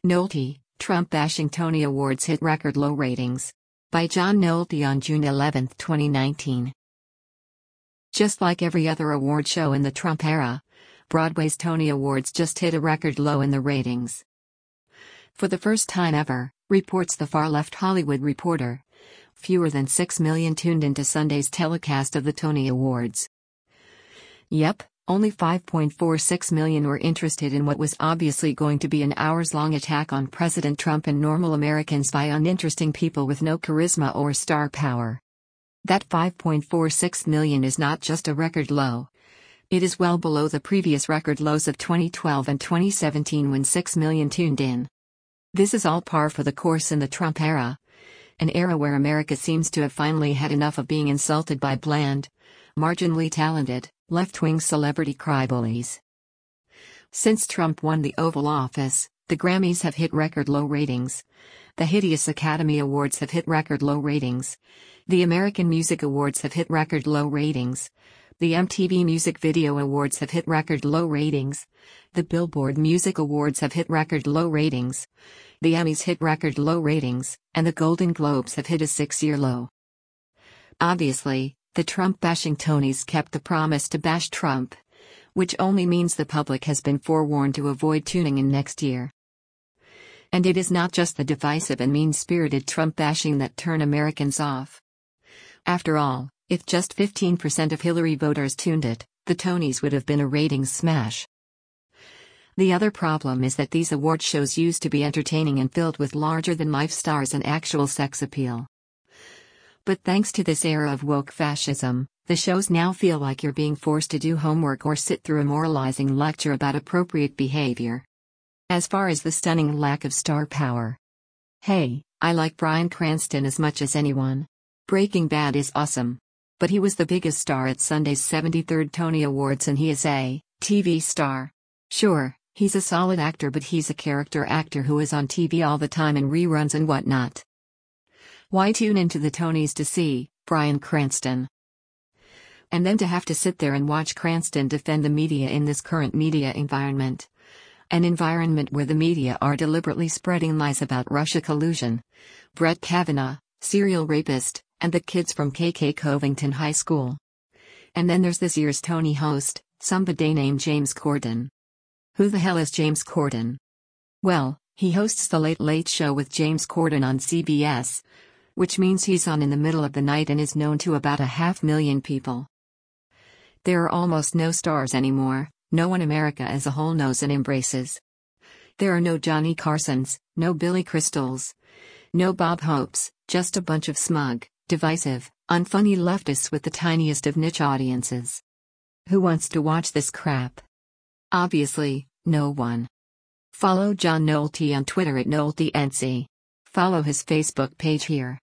Nolte, Trump-bashing Tony Awards hit record low ratings. By John Nolte on June 11, 2019. Just like every other award show in the Trump era, Broadway's Tony Awards just hit a record low in the ratings. For the first time ever, reports the far-left Hollywood Reporter, fewer than 6 million tuned into Sunday's telecast of the Tony Awards. Yep, only 5.46 million were interested in what was obviously going to be an hours-long attack on President Trump and normal Americans by uninteresting people with no charisma or star power. That 5.46 million is not just a record low. It is well below the previous record lows of 2012 and 2017 when 6 million tuned in. This is all par for the course in the Trump era. An era where America seems to have finally had enough of being insulted by bland, marginally talented, left-wing celebrity crybullies. Since Trump won the Oval Office, the Grammys have hit record low ratings. The hideous Academy Awards have hit record low ratings. The American Music Awards have hit record low ratings. The MTV Music Video Awards have hit record low ratings. The Billboard Music Awards have hit record low ratings. The Emmys hit record low ratings, and the Golden Globes have hit a 6-year low. Obviously, the Trump-bashing Tonys kept the promise to bash Trump, which only means the public has been forewarned to avoid tuning in next year. And it is not just the divisive and mean-spirited Trump-bashing that turn Americans off. After all, if just 15% of Hillary voters tuned it, the Tonys would have been a ratings smash. The other problem is that these award shows used to be entertaining and filled with larger-than-life stars and actual sex appeal. But thanks to this era of woke fascism, the shows now feel like you're being forced to do homework or sit through a moralizing lecture about appropriate behavior. As far as the stunning lack of star power. Hey, I like Bryan Cranston as much as anyone. Breaking Bad is awesome. But he was the biggest star at Sunday's 73rd Tony Awards and he is a TV star. Sure, he's a solid actor but he's a character actor who is on TV all the time in reruns and whatnot. Why tune into the Tonys to see Bryan Cranston? And then to have to sit there and watch Cranston defend the media in this current media environment. An environment where the media are deliberately spreading lies about Russia collusion, Brett Kavanaugh, serial rapist, and the kids from KK Covington High School. And then there's this year's Tony host, somebody named James Corden. Who the hell is James Corden? Well, he hosts The Late Late Show with James Corden on CBS, which means he's on in the middle of the night and is known to about 500,000 people. There are almost no stars anymore, no one America as a whole knows and embraces. There are no Johnny Carsons, no Billy Crystals, no Bob Hopes, just a bunch of smug, divisive, unfunny leftists with the tiniest of niche audiences. Who wants to watch this crap? Obviously, no one. Follow John Nolte on Twitter at NolteNC. Follow his Facebook page here.